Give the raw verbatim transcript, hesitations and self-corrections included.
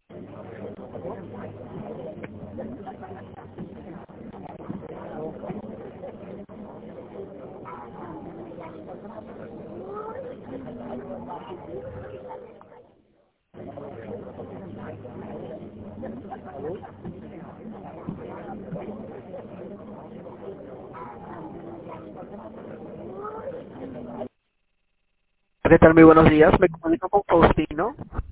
¿Qué tal? Muy buenos días. Me comunico con Faustino.